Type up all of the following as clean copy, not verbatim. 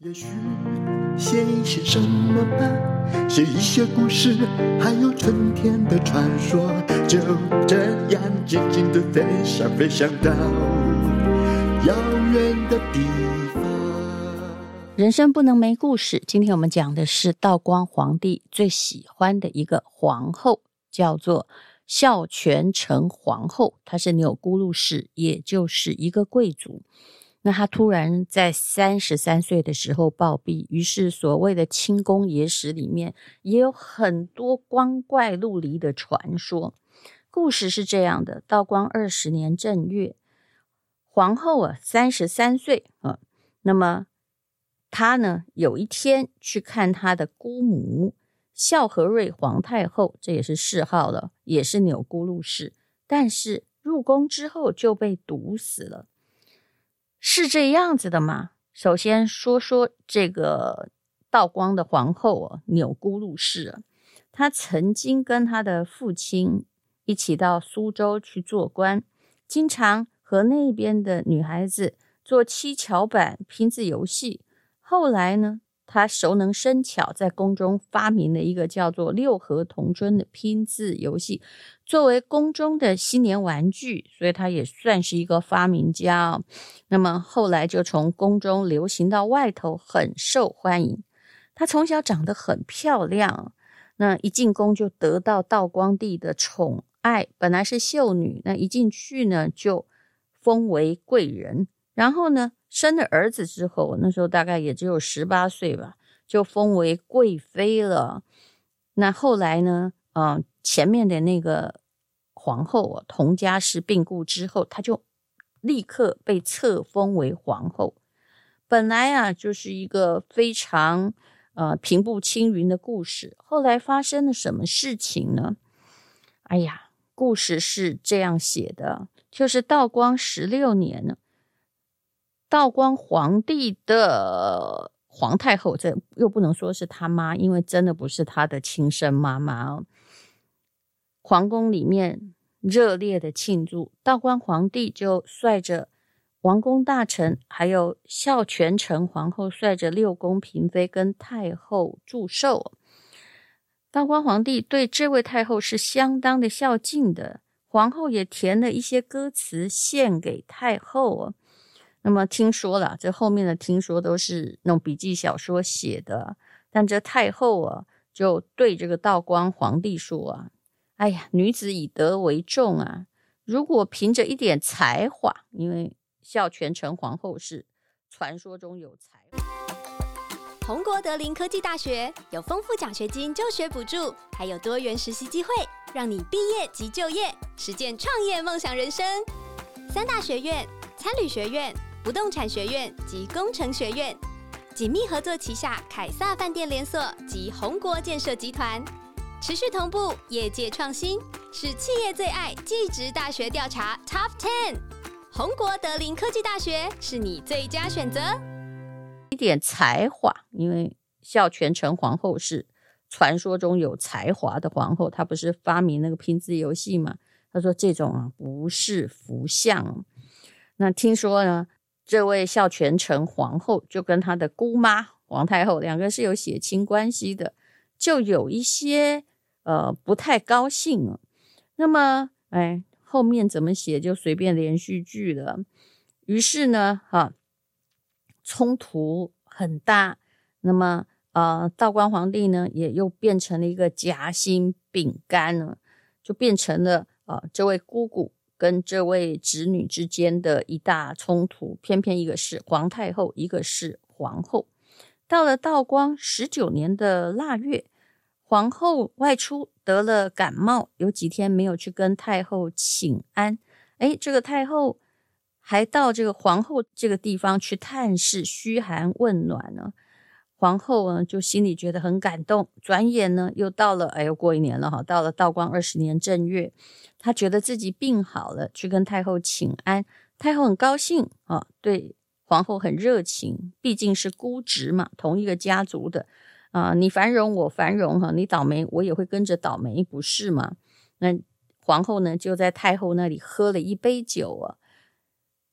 也许写一些什么吧，写一些故事，还有春天的传说，就这样静静地飞翔，飞翔到遥远的地方。 人生不能没故事，今天我们讲的是道光皇帝最喜欢的一个皇后，叫做孝全成皇后，她是钮钴禄氏，也就是一个贵族。那他突然在33岁的时候暴毙，于是所谓的清宫野史里面也有很多光怪陆离的传说。故事是这样的，道光20年正月，皇后33岁那么她呢有一天去看她的姑母孝和瑞皇太后，这也是谥号了，也是钮钴禄氏，但是入宫之后就被毒死了。是这样子的吗？首先说说这个道光的皇后钮钴禄氏她曾经跟她的父亲一起到苏州去做官，经常和那边的女孩子做七巧板拼字游戏。后来呢，她熟能生巧，在宫中发明了一个叫做六合同春的拼字游戏，作为宫中的新年玩具，所以她也算是一个发明家那么后来就从宫中流行到外头，很受欢迎。她从小长得很漂亮，那一进宫就得到道光帝的宠爱，本来是秀女，那一进去呢就封为贵人，然后呢生了儿子之后，那时候大概也只有18岁吧，就封为贵妃了。那后来呢前面的那个皇后佟佳氏病故之后，她就立刻被册封为皇后。本来就是一个非常平步青云的故事，后来发生了什么事情呢？故事是这样写的，就是道光16年呢，道光皇帝的皇太后，这又不能说是他妈，因为真的不是他的亲生妈妈皇宫里面热烈的庆祝，道光皇帝就率着王公大臣，还有孝全成皇后率着6宫嫔妃跟太后祝寿。道光皇帝对这位太后是相当的孝敬的，皇后也填了一些歌词献给太后那么听说了，这后面的听说都是那种笔记小说写的，但这太后就对这个道光皇帝说女子以德为重如果凭着一点才华，因为孝全成皇后是传说中有才华。 宏国德林科技大学有丰富奖学金、就学补助，还有多元实习机会，让你毕业即就业，实践创业梦想人生。3大学院、参旅学院、不动产学院及工程学院紧密合作旗下凯撒饭店连锁及宏国建设集团，持续同步业界创新，是企业最爱技职大学调查 Top 10。宏国德林科技大学是你最佳选择。 一点才华，因为孝全成皇后是传说中有才华的皇后，她不是发明那个拼字游戏吗？她说这种不是福相。那听说呢，这位孝全成皇后就跟她的姑妈皇太后两个是有血亲关系的，就有一些不太高兴那么后面怎么写就随便连续剧了。于是呢冲突很大，那么道光皇帝呢也又变成了一个夹心饼干就变成了这位姑姑跟这位侄女之间的一大冲突，偏偏一个是皇太后，一个是皇后。到了道光19年的腊月，皇后外出得了感冒，有几天没有去跟太后请安。这个太后还到这个皇后这个地方去探视，嘘寒问暖皇后呢就心里觉得很感动。转眼呢又到了又过1年了到了道光20年正月，她觉得自己病好了，去跟太后请安。太后很高兴对皇后很热情，毕竟是姑侄嘛，同一个家族的你繁荣我繁荣你倒霉我也会跟着倒霉，不是吗？那皇后呢就在太后那里喝了一杯酒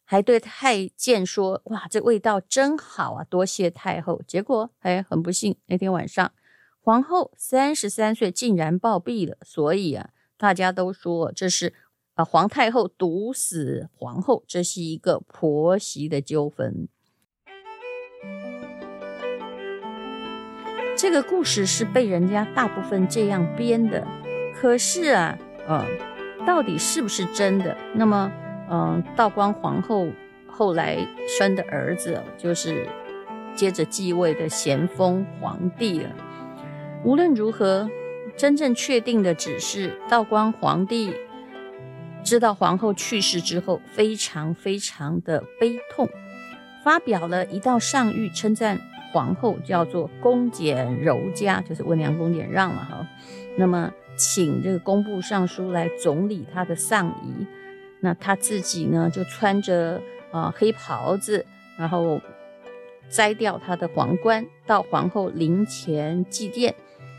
还对太监说：“哇，这味道真好啊，多谢太后。”结果很不幸，那天晚上皇后33岁竟然暴毙了，所以大家都说这是皇太后毒死皇后，这是一个婆媳的纠纷。这个故事是被人家大部分这样编的，可是到底是不是真的？那么道光皇后后来生的儿子就是接着继位的咸丰皇帝了。无论如何，真正确定的只是道光皇帝知道皇后去世之后非常非常的悲痛，发表了一道上谕称赞皇后，叫做恭俭柔嘉，就是温良恭俭让了哈。那么请这个工部尚书来总理他的丧仪，那他自己呢就穿着黑袍子，然后摘掉他的皇冠，到皇后陵前祭奠。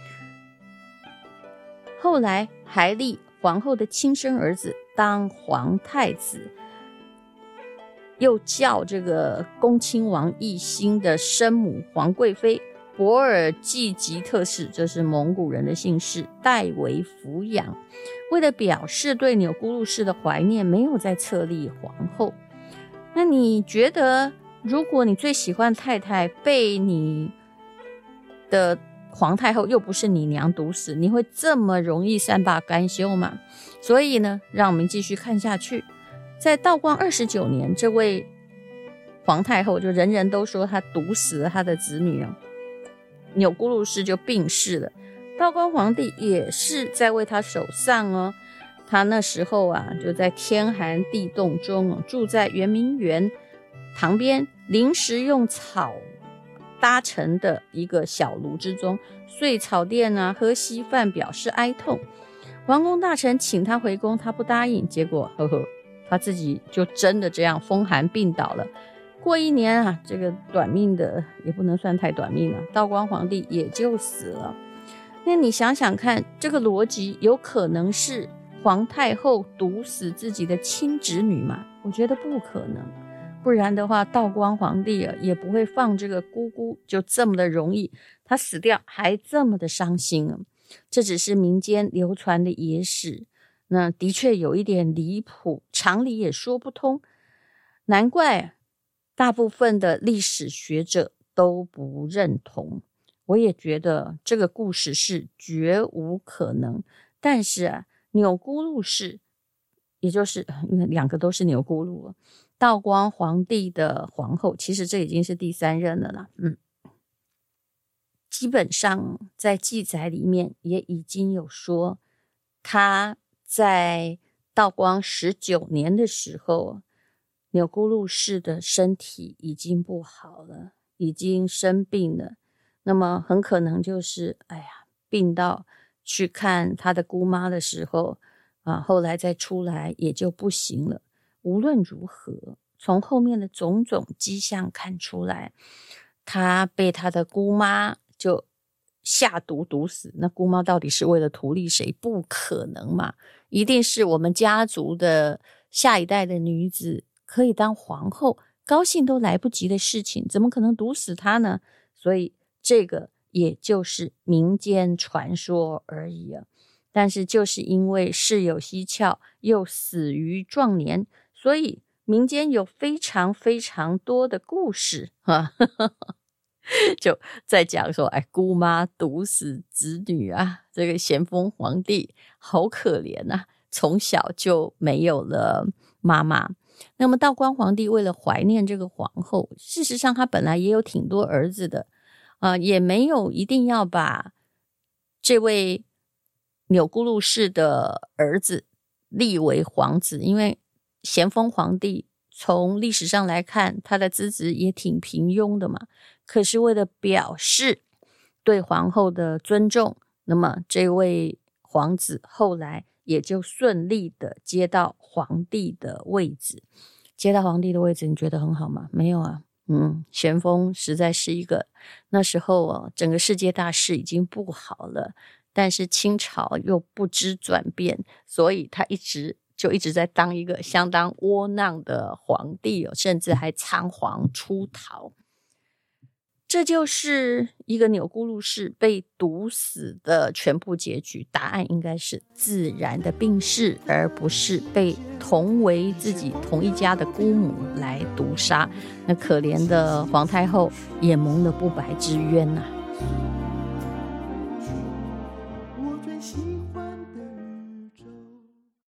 后来还立皇后的亲生儿子当皇太子，又叫这个恭亲王奕欣的生母皇贵妃博尔济吉特氏，这是蒙古人的姓氏，代为抚养。为了表示对钮钴禄氏的怀念，没有再册立皇后。那你觉得，如果你最喜欢太太被你的皇太后又不是你娘毒死，你会这么容易善罢甘休吗？所以呢，让我们继续看下去。在道光29年，这位皇太后就人人都说她毒死了她的子女钮钴禄氏就病逝了。道光皇帝也是在为她守丧哦。他那时候就在天寒地冻中住在圆明园旁边临时用草搭成的一个小炉之中，睡草垫喝稀饭表示哀痛。皇宫大臣请他回宫，他不答应，结果他自己就真的这样风寒病倒了。过1年这个短命的也不能算太短命了，道光皇帝也就死了。那你想想看，这个逻辑有可能是皇太后毒死自己的亲侄女吗？我觉得不可能，不然的话道光皇帝也不会放这个姑姑就这么的容易，他死掉还这么的伤心这只是民间流传的野史，那的确有一点离谱，常理也说不通，难怪大部分的历史学者都不认同。我也觉得这个故事是绝无可能，但是钮钴禄氏，也就是因为2个都是钮钴禄，道光皇帝的皇后，其实这已经是第3任了啦。基本上在记载里面也已经有说，他在道光19年的时候，钮钴禄氏的身体已经不好了，已经生病了。那么很可能就是病到去看他的姑妈的时候后来再出来也就不行了。无论如何，从后面的种种迹象看出来，他被他的姑妈就下毒毒死。那姑妈到底是为了图利谁？不可能嘛，一定是我们家族的下一代的女子可以当皇后，高兴都来不及的事情，怎么可能毒死她呢？所以这个也就是民间传说而已但是就是因为事有蹊跷，又死于壮年，所以民间有非常非常多的故事就在讲说姑妈毒死子女这个咸丰皇帝好可怜从小就没有了妈妈。那么道光皇帝为了怀念这个皇后，事实上他本来也有挺多儿子的也没有一定要把这位钮钴禄氏的儿子立为皇子，因为咸丰皇帝从历史上来看，他的资质也挺平庸的嘛。可是为了表示对皇后的尊重，那么这位皇子后来也就顺利的接到皇帝的位置。接到皇帝的位置，你觉得很好吗？没有咸丰实在是一个，那时候整个世界大势已经不好了，但是清朝又不知转变，所以他一直就一直在当一个相当窝囊的皇帝甚至还仓皇出逃。这就是一个钮钴禄氏被毒死的全部结局，答案应该是自然的病逝，而不是被同为自己同一家的姑母来毒杀。那可怜的皇太后也蒙了不白之冤啊。 我最喜